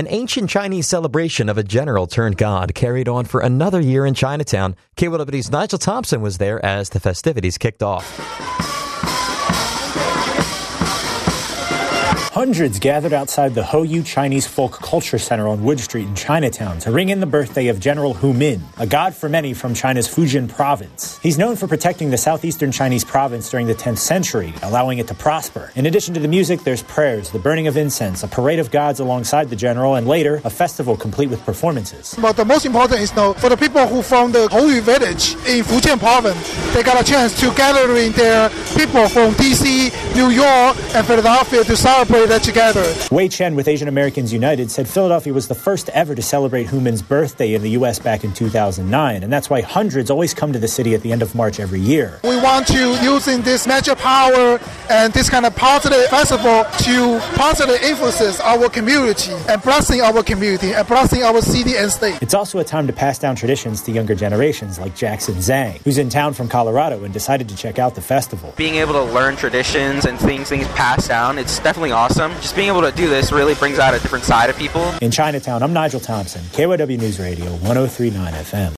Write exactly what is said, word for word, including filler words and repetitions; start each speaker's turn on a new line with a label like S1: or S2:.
S1: An ancient Chinese celebration of a general turned god carried on for another year in Chinatown. K Y W's Nigel Thompson was there as the festivities kicked off.
S2: Hundreds gathered outside the Hoyu Chinese Folk Culture Center on Wood Street in Chinatown to ring in the birthday of General Hu Min, a god for many from China's Fujian province. He's known for protecting the southeastern Chinese province during the tenth century, allowing it to prosper. In addition to the music, there's prayers, the burning of incense, a parade of gods alongside the general, and later, a festival complete with performances.
S3: But the most important is, though, for the people who from the Hoyu village in Fujian province, they got a chance to gather in their people from D C, New York, and Philadelphia to celebrate that together.
S2: Wei Chen with Asian Americans United said Philadelphia was the first ever to celebrate Hu Min's birthday in the U S back in two thousand nine, and that's why hundreds always come to the city at the end of March every year.
S3: We want to, using this magic power and this kind of positive festival to positively influence our community and blessing our community and blessing our city and state.
S2: It's also a time to pass down traditions to younger generations like Jackson Zhang, who's in town from Colorado and decided to check out the festival.
S4: Being able to learn traditions and things, things passed down, it's definitely awesome. Just being able to do this really brings out a different side of people.
S2: In Chinatown, I'm Nigel Thompson, K Y W News Radio, one oh three point nine F M.